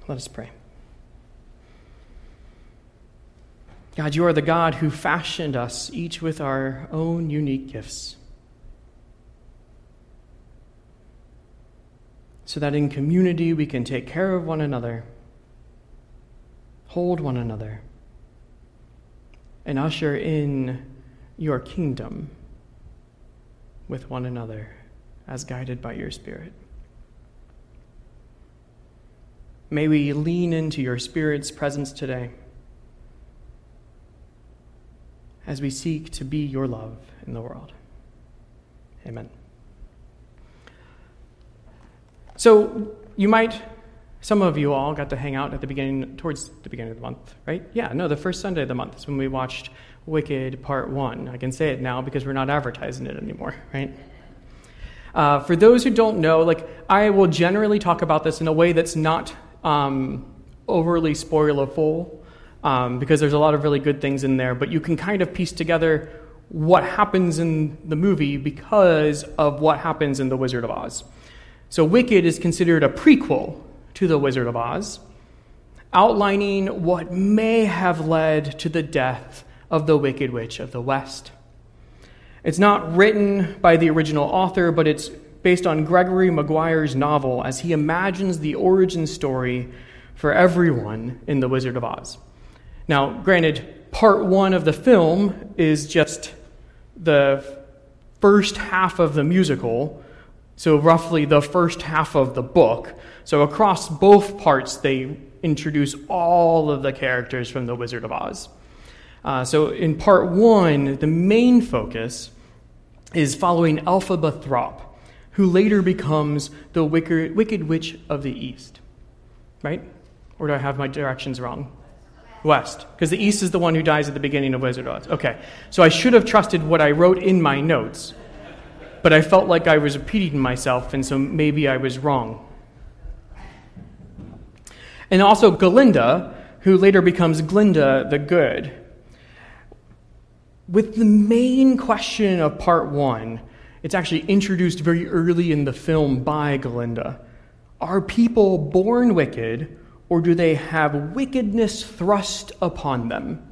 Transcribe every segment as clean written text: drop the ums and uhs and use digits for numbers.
Let us pray. God, you are the God who fashioned us, each with our own unique gifts, so that in community we can take care of one another, hold one another, and usher in your kingdom with one another as guided by your Spirit. May we lean into your Spirit's presence today as we seek to be your love in the world. Amen. So some of you all got to hang out towards the beginning of the month, right? Yeah, no, the first Sunday of the month is when we watched Wicked Part 1. I can say it now because we're not advertising it anymore, right? For those who don't know, I will generally talk about this in a way that's not overly spoilerful, because there's a lot of really good things in there, but you can kind of piece together what happens in the movie because of what happens in The Wizard of Oz. So Wicked is considered a prequel to The Wizard of Oz, outlining what may have led to the death of the Wicked Witch of the West. It's not written by the original author, but it's based on Gregory Maguire's novel as he imagines the origin story for everyone in The Wizard of Oz. Now, granted, part 1 of the film is just the first half of the musical, so roughly the first half of the book. So across both parts, they introduce all of the characters from The Wizard of Oz. So in part 1, the main focus is following Elphaba Throp, who later becomes the Wicked Witch of the East. Right? Or do I have my directions wrong? West. Because the East is the one who dies at the beginning of Wizard of Oz. Okay. So I should have trusted what I wrote in my notes, but I felt like I was repeating myself, and so maybe I was wrong. And also Galinda, who later becomes Glinda the Good. With the main question of part 1, it's actually introduced very early in the film by Galinda. Are people born wicked, or do they have wickedness thrust upon them?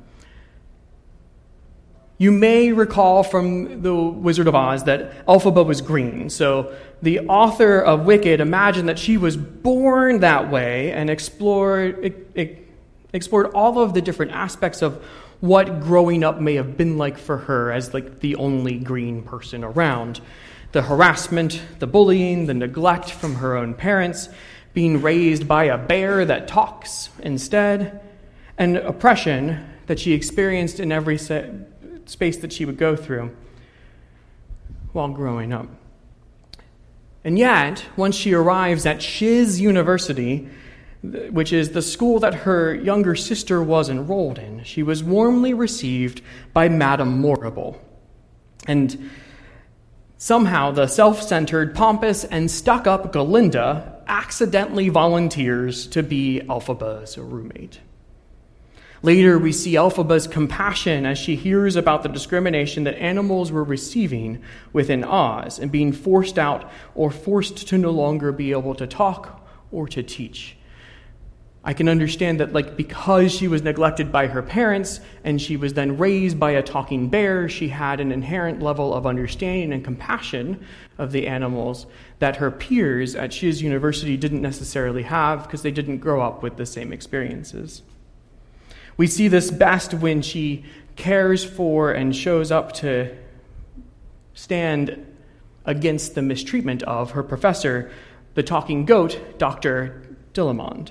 You may recall from The Wizard of Oz that Elphaba was green, so the author of Wicked imagined that she was born that way and explored all of the different aspects of what growing up may have been like for her as the only green person around. The harassment, the bullying, the neglect from her own parents, being raised by a bear that talks instead, and oppression that she experienced in every space that she would go through while growing up. And yet, once she arrives at Shiz University, which is the school that her younger sister was enrolled in, she was warmly received by Madame Morrible. And somehow the self-centered, pompous, and stuck-up Galinda accidentally volunteers to be Elphaba's roommate. Later, we see Elphaba's compassion as she hears about the discrimination that animals were receiving within Oz and being forced out or forced to no longer be able to talk or to teach. I can understand that, because she was neglected by her parents and she was then raised by a talking bear, she had an inherent level of understanding and compassion of the animals that her peers at Shiz University didn't necessarily have because they didn't grow up with the same experiences. We see this best when she cares for and shows up to stand against the mistreatment of her professor, the talking goat, Dr. Dillamond.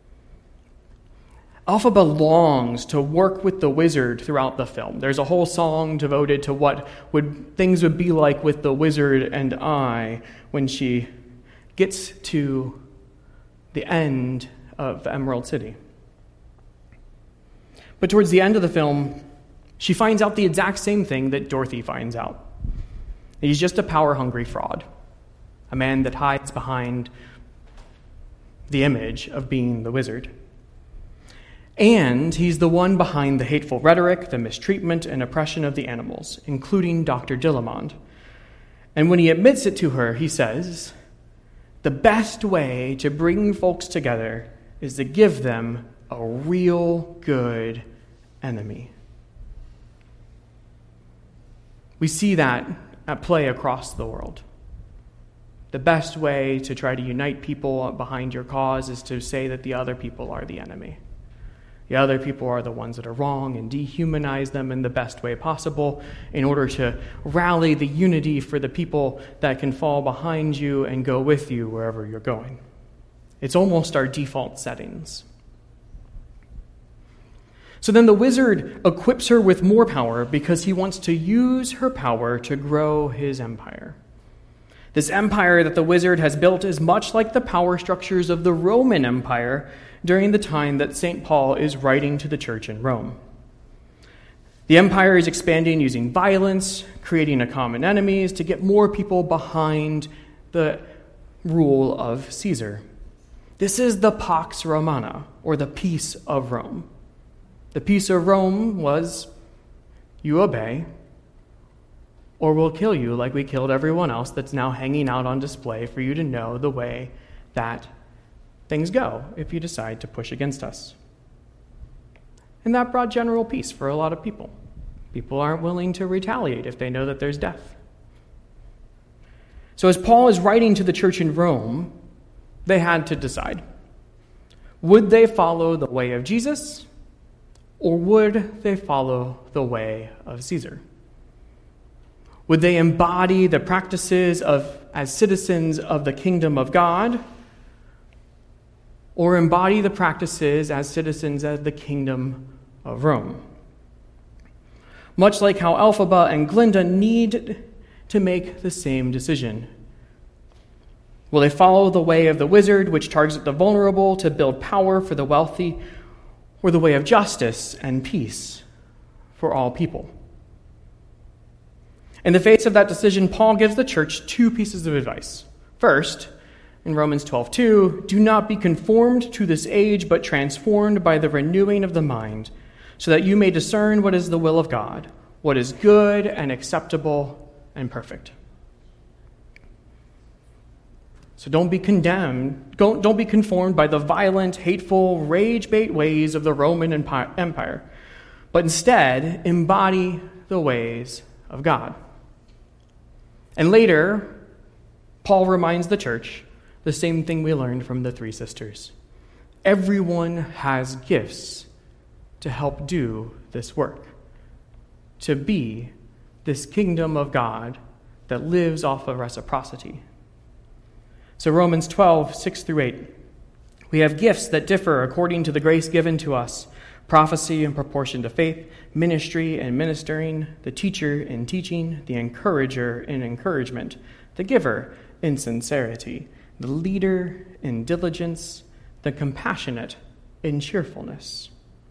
Elphaba longs to work with the wizard throughout the film. There's a whole song devoted to what things would be like with the wizard and I when she gets to the end of Emerald City. But towards the end of the film, she finds out the exact same thing that Dorothy finds out. He's just a power-hungry fraud, a man that hides behind the image of being the wizard. And he's the one behind the hateful rhetoric, the mistreatment and oppression of the animals, including Dr. Dillamond. And when he admits it to her, he says, "The best way to bring folks together is to give them a real good enemy. We see that at play across the world. The best way to try to unite people behind your cause is to say that the other people are the enemy. The other people are the ones that are wrong, and dehumanize them in the best way possible in order to rally the unity for the people that can fall behind you and go with you wherever you're going. It's almost our default settings. So then the wizard equips her with more power because he wants to use her power to grow his empire. This empire that the wizard has built is much like the power structures of the Roman Empire during the time that St. Paul is writing to the church in Rome. The empire is expanding using violence, creating a common enemies to get more people behind the rule of Caesar. This is the Pax Romana, or the peace of Rome. The peace of Rome was, you obey, or we'll kill you like we killed everyone else that's now hanging out on display for you to know the way that things go if you decide to push against us. And that brought general peace for a lot of people. People aren't willing to retaliate if they know that there's death. So as Paul is writing to the church in Rome, they had to decide. Would they follow the way of Jesus, or would they follow the way of Caesar? Would they embody the practices as citizens of the kingdom of God, or embody the practices as citizens of the kingdom of Rome? Much like how Elphaba and Glinda need to make the same decision. Will they follow the way of the wizard, which targets the vulnerable to build power for the wealthy, or the way of justice and peace for all people? In the face of that decision, Paul gives the church two pieces of advice. First, in Romans 12:2, do not be conformed to this age, but transformed by the renewing of the mind, so that you may discern what is the will of God, what is good and acceptable and perfect. So don't be condemned, don't be conformed by the violent, hateful, rage-bait ways of the Roman Empire, but instead embody the ways of God. And later, Paul reminds the church the same thing we learned from the three sisters. Everyone has gifts to help do this work, to be this kingdom of God that lives off of reciprocity. So Romans 12:6-8, we have gifts that differ according to the grace given to us: prophecy in proportion to faith, ministry and ministering, the teacher in teaching, the encourager in encouragement, the giver in sincerity, the leader in diligence, the compassionate in cheerfulness.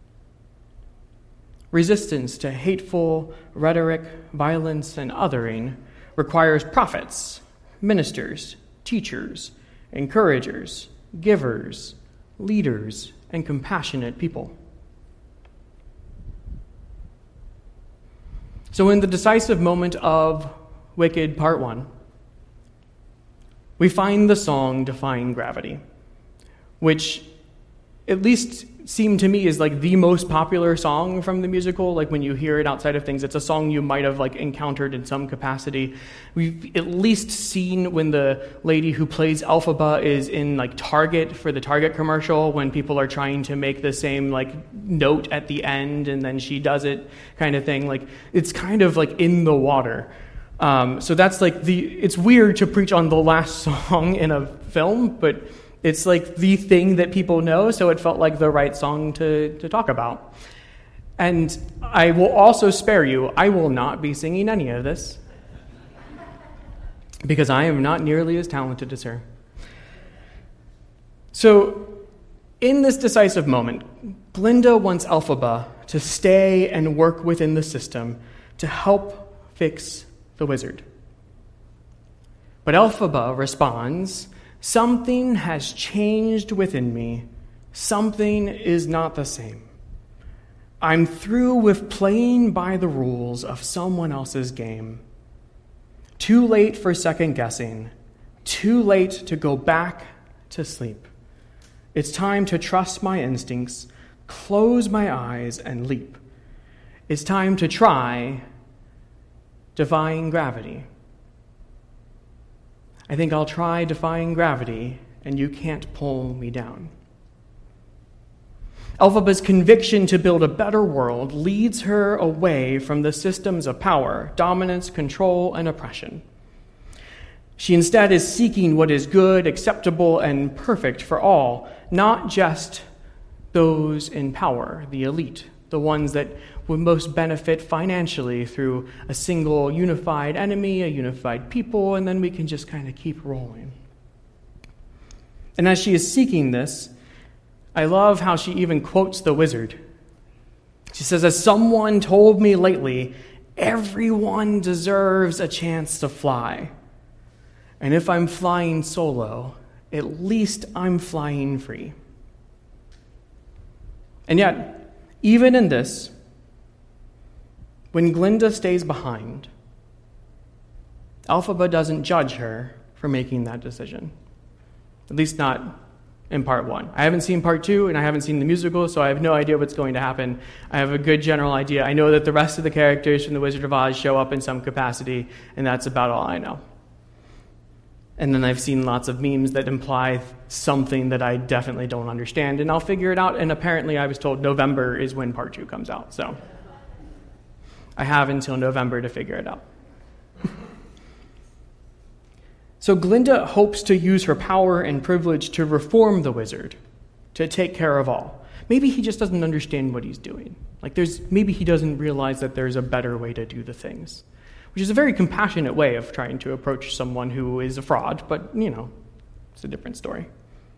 Resistance to hateful rhetoric, violence, and othering requires prophets, ministers, teachers, encouragers, givers, leaders, and compassionate people. So in the decisive moment of Wicked Part 1, we find the song Defying Gravity, which at least seemed to me is like the most popular song from the musical. Like when you hear it outside of things, it's a song you might have like encountered in some capacity. We've at least seen when the lady who plays Elphaba is in like Target for the Target commercial, when people are trying to make the same like note at the end and then she does it kind of thing. Like it's kind of like in the water. So that's like it's weird to preach on the last song in a film, but it's like the thing that people know, so it felt like the right song to talk about. And I will also spare you, I will not be singing any of this, because I am not nearly as talented as her. So, in this decisive moment, Glinda wants Elphaba to stay and work within the system to help fix the wizard. But Elphaba responds, "Something has changed within me. Something is not the same. I'm through with playing by the rules of someone else's game. Too late for second guessing. Too late to go back to sleep. It's time to trust my instincts, close my eyes, and leap. It's time to try defying gravity. I think I'll try defying gravity, and you can't pull me down. Elphaba's conviction to build a better world leads her away from the systems of power, dominance, control, and oppression. She instead is seeking what is good, acceptable, and perfect for all, not just those in power, the elite, the ones that would most benefit financially through a single unified enemy, a unified people, and then we can just kind of keep rolling. And as she is seeking this, I love how she even quotes the wizard. She says, "As someone told me lately, everyone deserves a chance to fly. And if I'm flying solo, at least I'm flying free." And yet, even in this, when Glinda stays behind, Elphaba doesn't judge her for making that decision. At least not in part one. I haven't seen part two, and I haven't seen the musical, so I have no idea what's going to happen. I have a good general idea. I know that the rest of the characters from The Wizard of Oz show up in some capacity, and that's about all I know. And then I've seen lots of memes that imply something that I definitely don't understand, and I'll figure it out. And apparently I was told November is when part two comes out, so I have until November to figure it out. So Glinda hopes to use her power and privilege to reform the wizard, to take care of all. Maybe he just doesn't understand what he's doing. Maybe he doesn't realize that there's a better way to do the things, which is a very compassionate way of trying to approach someone who is a fraud, but, it's a different story.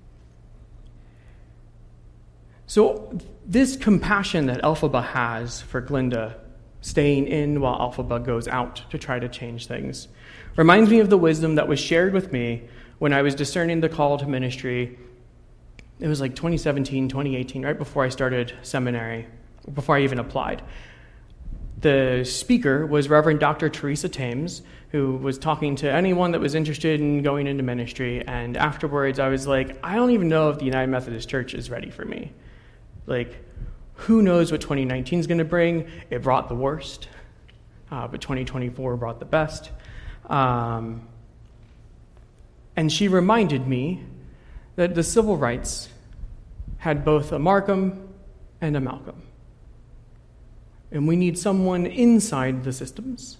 So this compassion that Elphaba has for Glinda, staying in while Elphaba goes out to try to change things, reminds me of the wisdom that was shared with me when I was discerning the call to ministry. It was like 2017, 2018, right before I started seminary, before I even applied. The speaker was Reverend Dr. Teresa Thames, who was talking to anyone that was interested in going into ministry. And afterwards, I was like, I don't even know if the United Methodist Church is ready for me. Who knows what 2019 is going to bring? It brought the worst, but 2024 brought the best. And she reminded me that the civil rights had both a Markham and a Malcolm. And we need someone inside the systems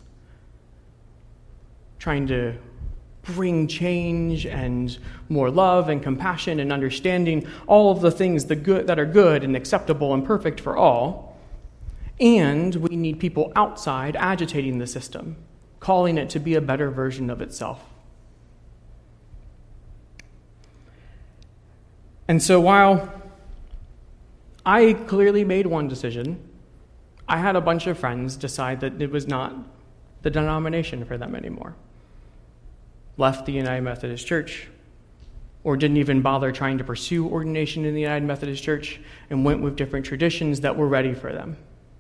trying to bring change and more love and compassion and understanding, all of the things that are good and acceptable and perfect for all. And we need people outside agitating the system, calling it to be a better version of itself. And so while I clearly made one decision, I had a bunch of friends decide that it was not the denomination for them anymore. Left the United Methodist Church, or didn't even bother trying to pursue ordination in the United Methodist Church, and went with different traditions that were ready for them.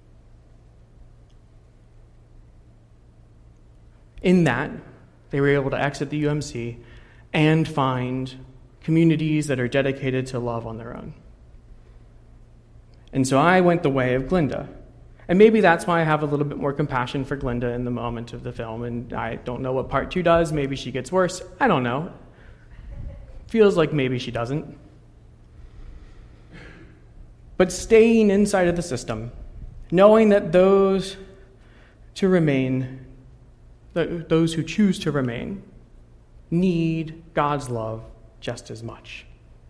In that, they were able to exit the UMC and find communities that are dedicated to love on their own. And so I went the way of Glinda. And maybe that's why I have a little bit more compassion for Glinda in the moment of the film. And I don't know what part two does. Maybe she gets worse. I don't know. Feels like maybe she doesn't. But staying inside of the system, knowing that those who choose to remain, need God's love just as much.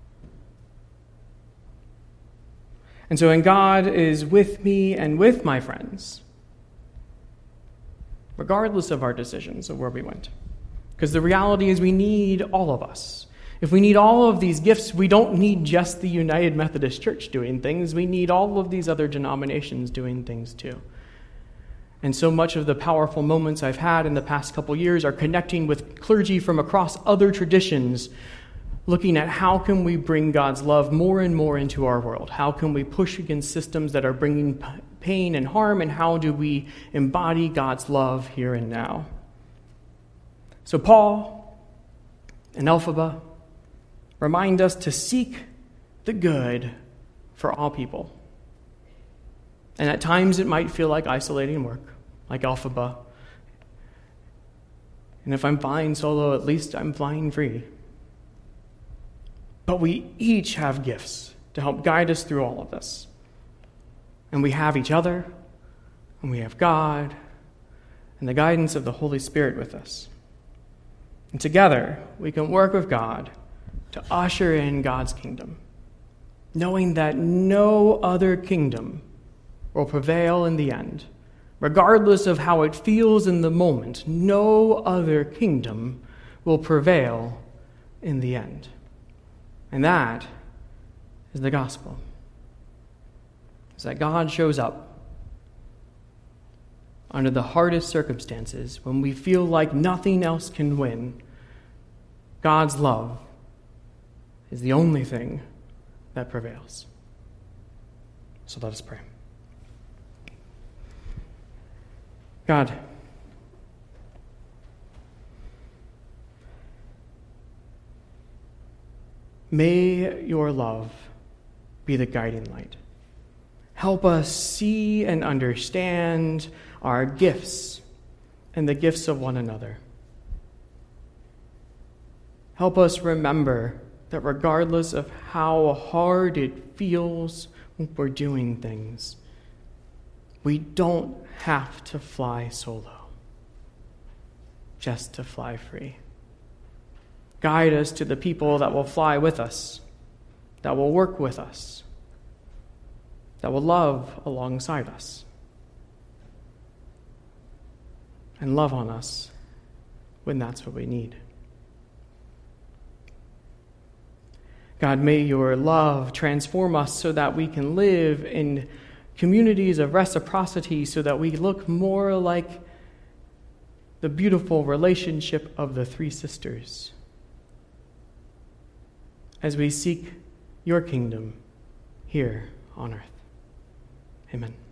And so when God is with me and with my friends, regardless of our decisions of where we went, because the reality is we need all of us. If we need all of these gifts, we don't need just the United Methodist Church doing things. We need all of these other denominations doing things too. And so much of the powerful moments I've had in the past couple years are connecting with clergy from across other traditions, looking at how can we bring God's love more and more into our world? How can we push against systems that are bringing pain and harm, and how do we embody God's love here and now? So Paul and Elphaba remind us to seek the good for all people. And at times it might feel like isolating work, like Elphaba. And if I'm flying solo, at least I'm flying free. But we each have gifts to help guide us through all of this. And we have each other, and we have God, and the guidance of the Holy Spirit with us. And together, we can work with God to usher in God's kingdom, knowing that no other kingdom will prevail in the end. Regardless of how it feels in the moment, no other kingdom will prevail in the end. And that is the gospel. It's that God shows up under the hardest circumstances, when we feel like nothing else can win. God's love is the only thing that prevails. So let us pray. God, may your love be the guiding light. Help us see and understand our gifts and the gifts of one another. Help us remember that regardless of how hard it feels when we're doing things, we don't have to fly solo, just to fly free. Guide us to the people that will fly with us, that will work with us, that will love alongside us, and love on us when that's what we need. God, may your love transform us so that we can live in communities of reciprocity, so that we look more like the beautiful relationship of the three sisters as we seek your kingdom here on earth. Amen.